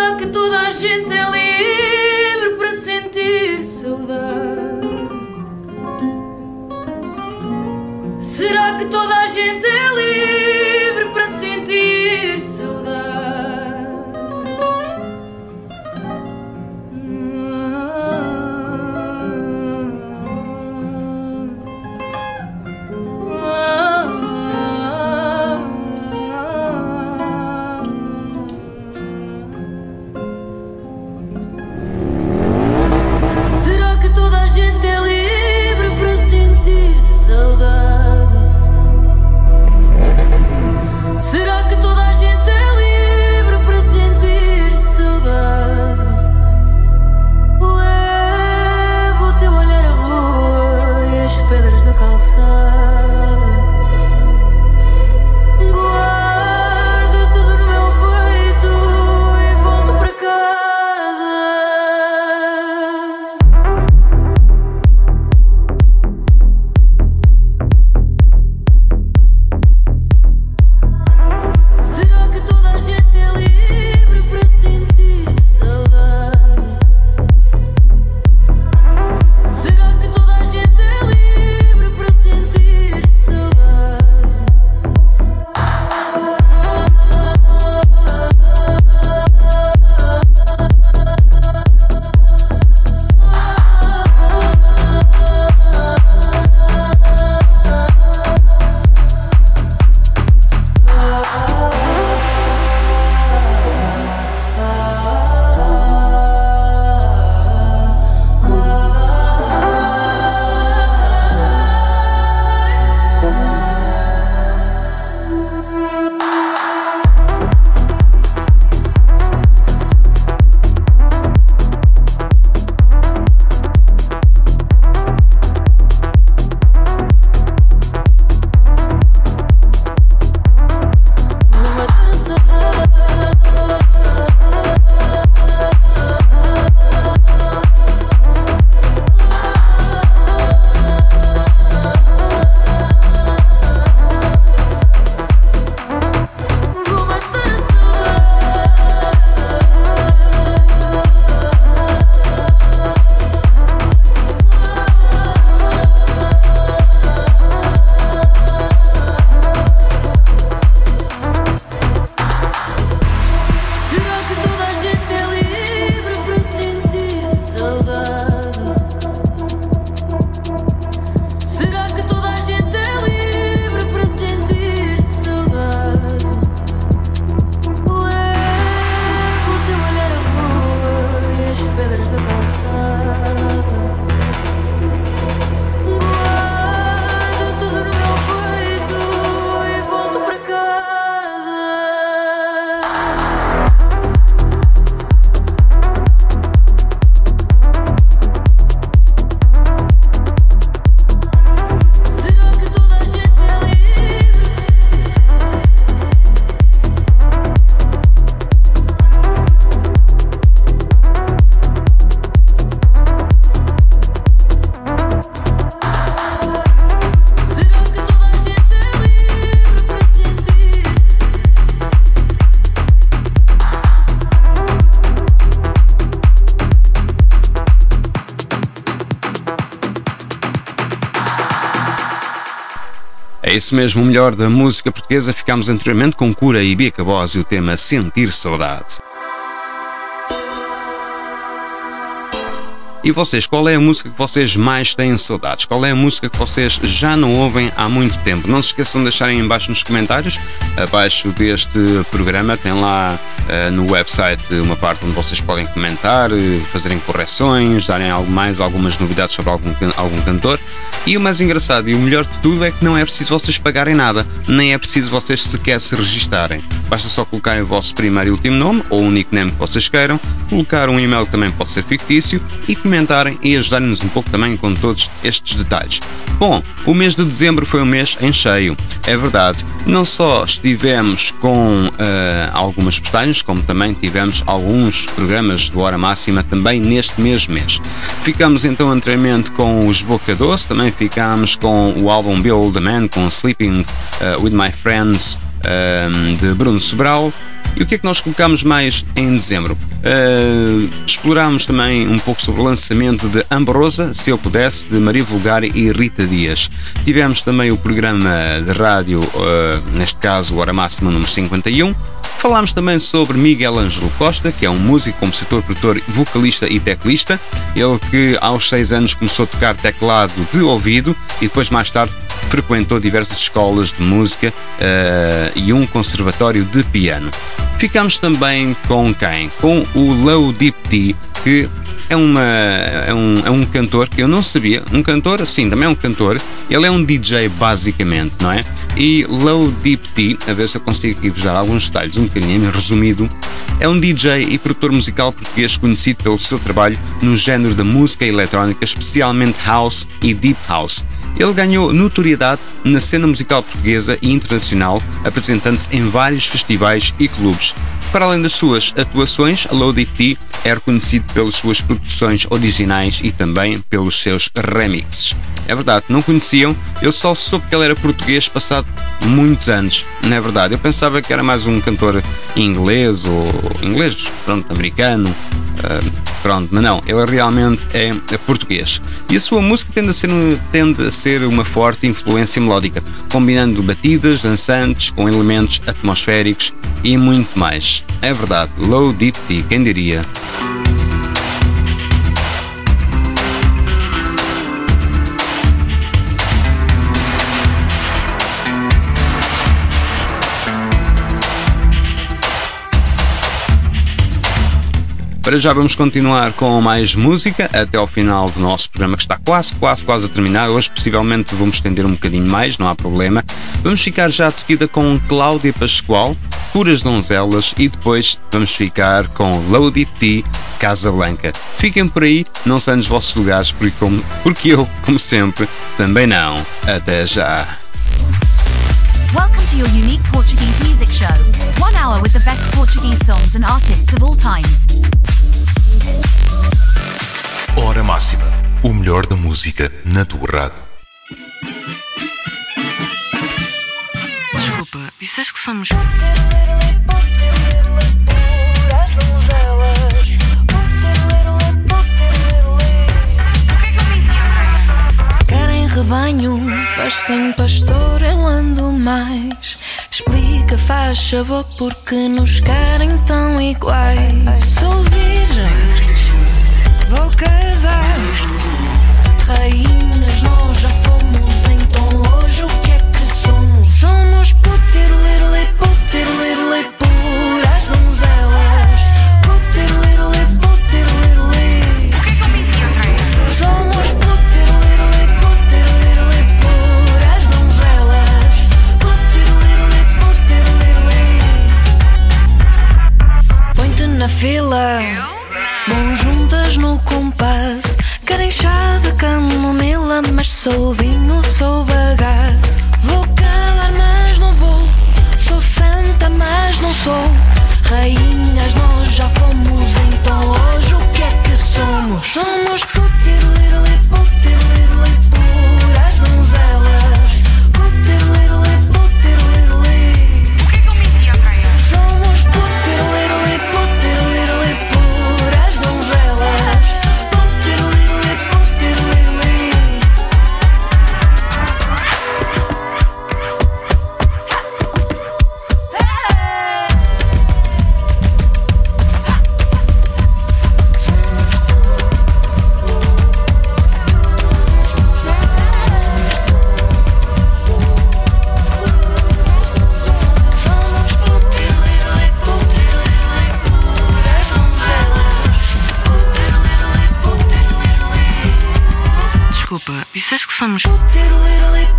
Será que toda a gente é livre para sentir saudade? Será que toda a gente é livre para sentir saudade? Será que toda a gente é livre para sentir saudade? Será que toda a gente é livre para sentir saudade? Levo o teu olhar à rua e as pedras da calçada. Guardo tudo no meu peito e volto para casa. Será que toda a gente é livre para sentir saudade? Será que toda a gente é livre para sentir saudade? Será que toda a gente é livre para sentir saudade? Será que toda a gente é livre para sentir saudade? Levo o teu olhar à rua e as pedras da calçada. Guardo tudo no meu peito e volto para casa. Será que toda a gente é livre? Será que toda a gente é livre para sentir? É isso mesmo, o melhor da música portuguesa. Ficámos anteriormente com Cura e Bia Cabós e o tema Sentir Saudade. E vocês, qual é a música que vocês mais têm saudades? Qual é a música que vocês já não ouvem há muito tempo? Não se esqueçam de deixarem em baixo nos comentários. Abaixo deste programa tem lá no website uma parte onde vocês podem comentar, fazerem correções, darem algumas novidades sobre algum cantor. E o mais engraçado e o melhor de tudo é que não é preciso vocês pagarem nada, nem é preciso vocês sequer se registarem. Basta só colocarem o vosso primeiro e último nome, ou o nickname que vocês queiram, colocar um e-mail que também pode ser fictício e comentarem e ajudarem-nos um pouco também com todos estes detalhes. Bom, o mês de dezembro foi um mês em cheio, é verdade. Não só estivemos com algumas postagens, como também tivemos alguns programas de hora máxima também neste mesmo mês. Ficamos então anteriormente com os Boca Doce, também ficámos com o álbum Build a Man, com Sleeping with My Friends, de Bruno Sobral. E o que é que nós colocámos mais em dezembro? Explorámos também um pouco sobre o lançamento de Amorosa, Se Eu Pudesse, de Maria Vulgari e Rita Dias. Tivemos também o programa de rádio, neste caso o Hora Máxima número 51. Falámos também sobre Miguel Ângelo Costa, que é um músico, compositor, produtor, vocalista e teclista. Ele que aos 6 anos começou a tocar teclado de ouvido e depois mais tarde frequentou diversas escolas de música e um conservatório de piano. Ficámos também com quem? Com o Low Deep T, que é um cantor que eu não sabia. Um cantor, sim, também é um cantor. Ele é um DJ basicamente, não é? E Low Deep T, a ver se eu consigo aqui vos dar alguns detalhes, um bocadinho resumido, é um DJ e produtor musical português conhecido pelo seu trabalho no género da música eletrónica, especialmente House e Deep House. Ele ganhou notoriedade na cena musical portuguesa e internacional, apresentando-se em vários festivais e clubes. Para além das suas atuações, a Low Deep T é reconhecido pelas suas produções originais e também pelos seus remixes. É verdade, não conheciam, eu só soube que ele era português passado muitos anos, não é verdade? Eu pensava que era mais um cantor inglês ou americano, mas não, ele realmente é português. E a sua música tende a ser uma forte influência melódica, combinando batidas dançantes com elementos atmosféricos e muito mais. É verdade, Low Deep T, quem diria? Para já vamos continuar com mais música até ao final do nosso programa, que está quase a terminar. Hoje possivelmente vamos estender um bocadinho mais, não há problema. Vamos ficar já de seguida com Cláudia Pascoal, Puras Donzelas, e depois vamos ficar com Low Deep T, Casablanca. Fiquem por aí, não saiam dos vossos lugares, porque eu, como sempre, também não. Até já! Welcome to your unique Portuguese music show. 1 hour with the best Portuguese songs and artists of all times. Hora Máxima, o melhor da música na tua rádio. Desculpa, disseste que somos... Querem rebanho, mas sem pastor eu ando mais. Explica, faz favor, porque nos querem tão iguais. Sou virgem, vou casar. Rainhas nós já fomos, então hoje o que é que somos? Somos putirlirli, puras donzelas. Putirlirli, putirlirli. Somos putirlirli, puras donzelas. Putirlirli, putirlirli. Põe-te na fila, mãos juntas no compasso. Querem chá de camomila, mas sou vinho, sou bagaço. Vou calar, mas não vou. Sou santa, mas não sou. Rainhas nós já fomos, então hoje o que é que somos? Somos putirlirli, puras donzelas. Putirlirli, putirlirli. O que é que eu menti, Andréia? Somos putirlirli, puras donzelas. Putirlirli, putirlirli. Somos putirlirli, puras donzelas. Putirlirli, putirlirli. Desculpa, disseste que somos... Putirlirli,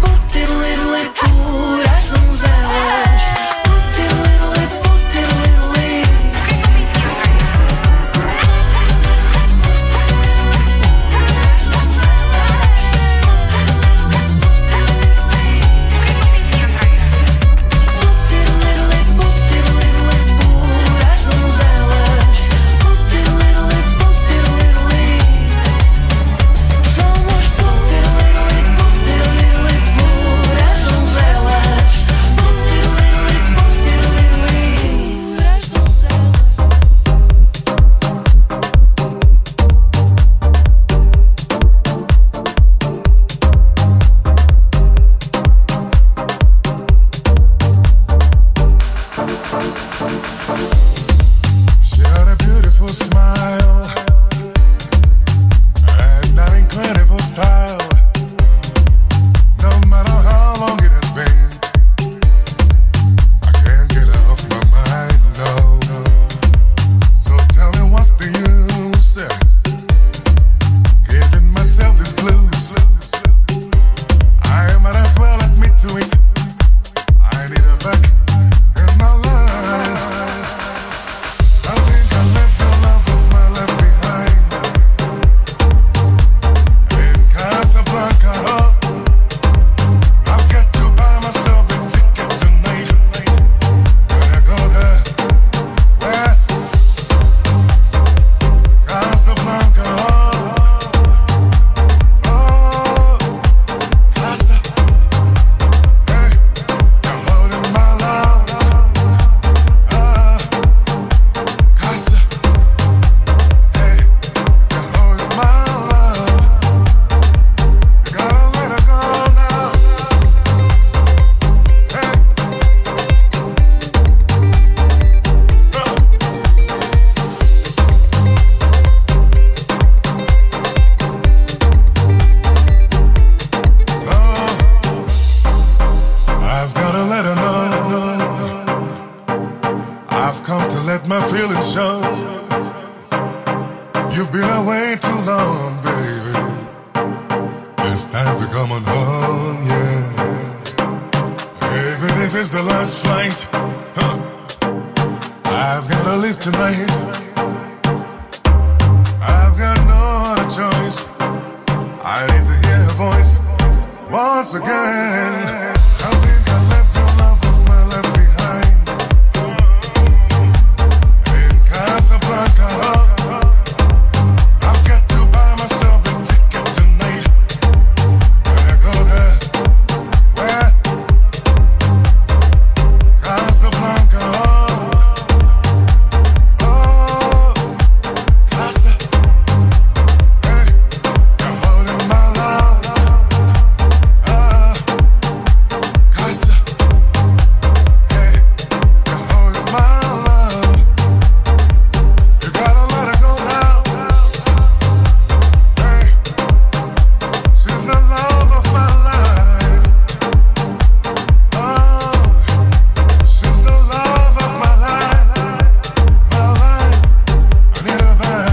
puras donzelas. Putirlirli, putirlirli. Putirlirli, puras donzelas. Putirlirli, putirlirli. Somos putirlirli, puras donzelas. my feelings show. You've been away too long, baby. It's time to come on home, yeah. Even if it's the last flight, I've gotta leave tonight. I've got no other choice. I need to hear your voice once again. I think I left the love of my life behind in Casablanca. I've got to buy myself a ticket tonight. When I go there, where? Casablanca. Oh, Casa. Hey, you're holding my love. Casa. Hey, you're holding my love. You gotta let her go now. Hey, she's the love of my life. Oh, she's the love of my life. My life, I need her back.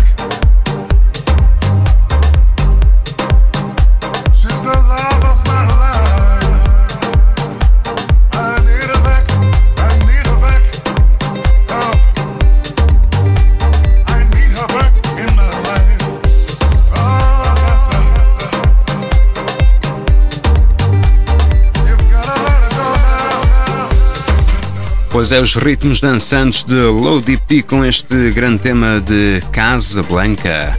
She's the love of my life. I need her back. I need her back. Oh, I need her back in my life. Oh, you've gotta let her go now. Pois é, os ritmos dançantes de Low Deep T com este grande tema de Casablanca.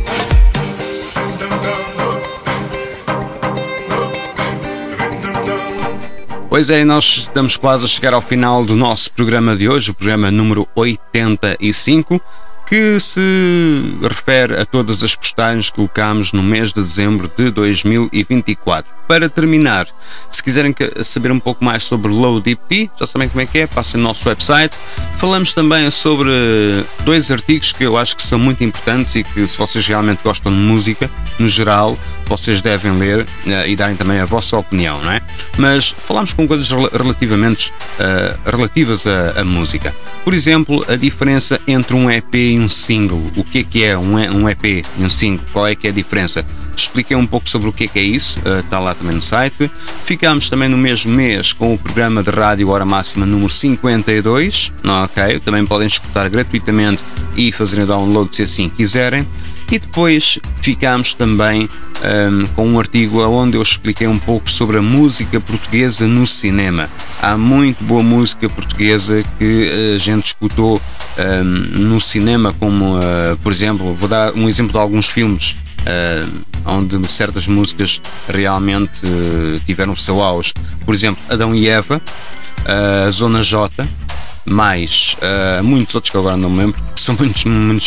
Pois é, nós estamos quase a chegar ao final do nosso programa de hoje, o programa número 85, que se refere a todas as postagens que colocámos no mês de dezembro de 2024. Para terminar, se quiserem saber um pouco mais sobre Low Deep T, já sabem como é que é, passem no nosso website. Falamos também sobre dois artigos que eu acho que são muito importantes e que, se vocês realmente gostam de música, no geral, vocês devem ler e darem também a vossa opinião, não é? Mas falamos com coisas relativas à música. Por exemplo, a diferença entre um EP e um single. O que é um EP e um single? Qual é que é a diferença? Expliquei um pouco sobre o que é isso, está lá também no site. Ficámos também no mesmo mês com o programa de rádio Hora Máxima número 52, ok? Também podem escutar gratuitamente e fazerem download se assim quiserem. E depois ficámos também com um artigo onde eu expliquei um pouco sobre a música portuguesa no cinema. Há muito boa música portuguesa que a gente escutou no cinema, como, por exemplo, vou dar um exemplo de alguns filmes onde certas músicas realmente tiveram o seu auge. Por exemplo, Adão e Eva, Zona J, mais muitos outros que agora não me lembro, que são muitos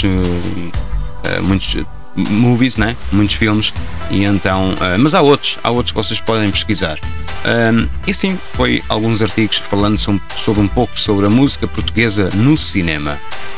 movies, né? Muitos filmes, e então, mas há outros que vocês podem pesquisar. E sim, foi alguns artigos falando sobre um pouco sobre a música portuguesa no cinema.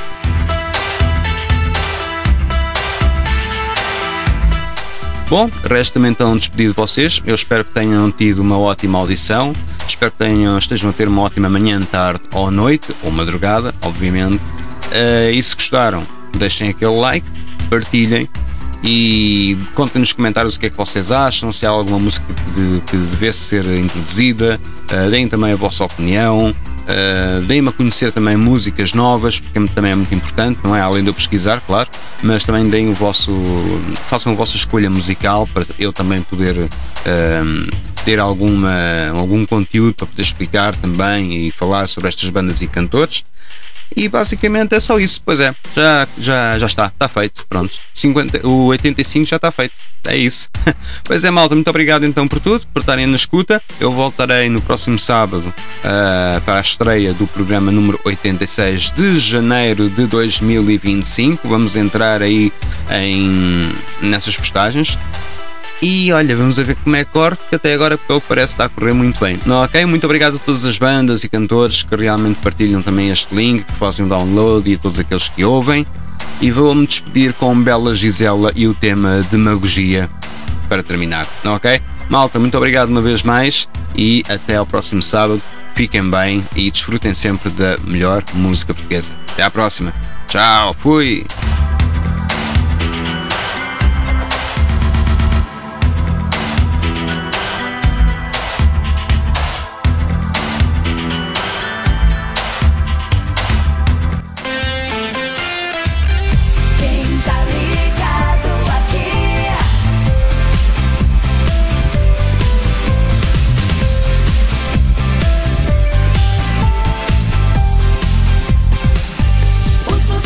Bom, resta-me então despedir de vocês. Eu espero que tenham tido uma ótima audição. Espero que estejam a ter uma ótima manhã, tarde ou noite, ou madrugada, obviamente. E se gostaram, deixem aquele like, partilhem e contem nos comentários o que é que vocês acham, se há alguma música que devesse ser introduzida. Deem também a vossa opinião. Deem-me a conhecer também músicas novas, porque também é muito importante, não é? Além de eu pesquisar, claro, mas também deem façam a vossa escolha musical para eu também poder ter algum conteúdo para poder explicar também e falar sobre estas bandas e cantores. E basicamente é só isso. Pois é, já está feito, pronto. O 85 já está feito, é isso. Pois é, malta, muito obrigado então por tudo, por estarem na escuta. Eu voltarei no próximo sábado para a estreia do programa número 86 de janeiro de 2025. Vamos entrar aí nessas postagens. E olha, vamos a ver como é que corre, que até agora, pelo que parece, está a correr muito bem. Ok? Muito obrigado a todas as bandas e cantores que realmente partilham também este link, que fazem o download, e a todos aqueles que ouvem. E vou-me despedir com Bela Gisela e o tema Demagogia para terminar. Ok? Malta, muito obrigado uma vez mais e até ao próximo sábado. Fiquem bem e desfrutem sempre da melhor música portuguesa. Até à próxima. Tchau, fui!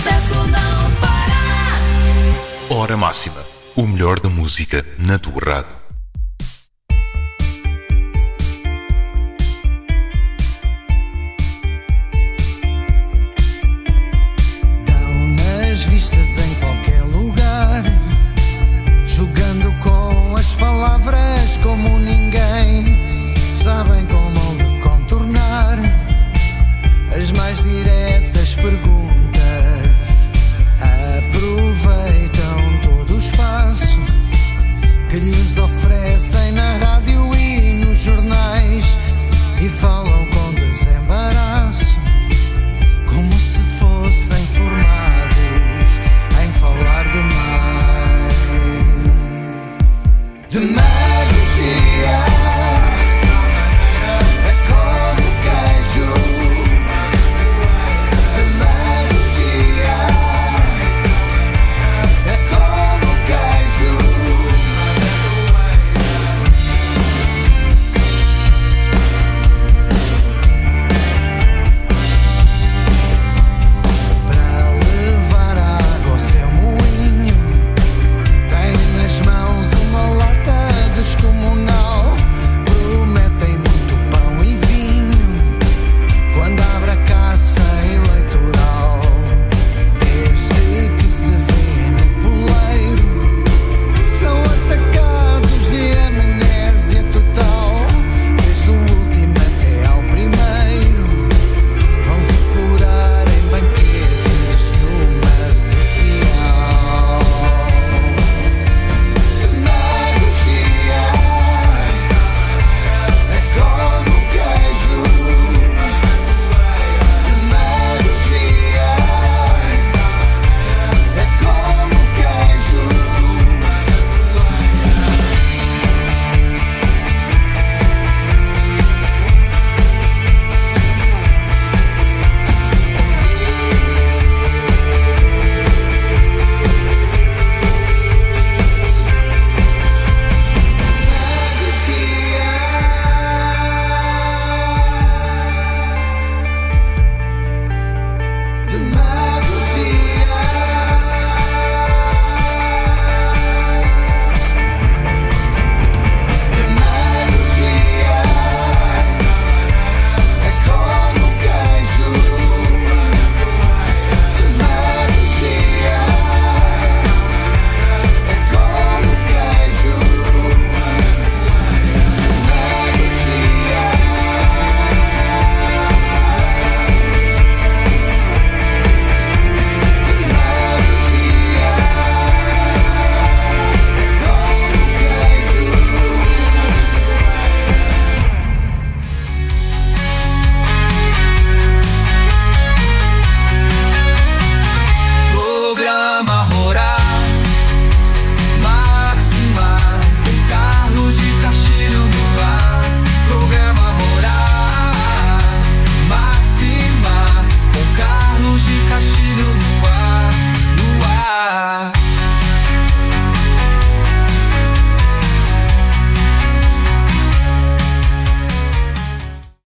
Hora Máxima, o melhor da música na tua rádio.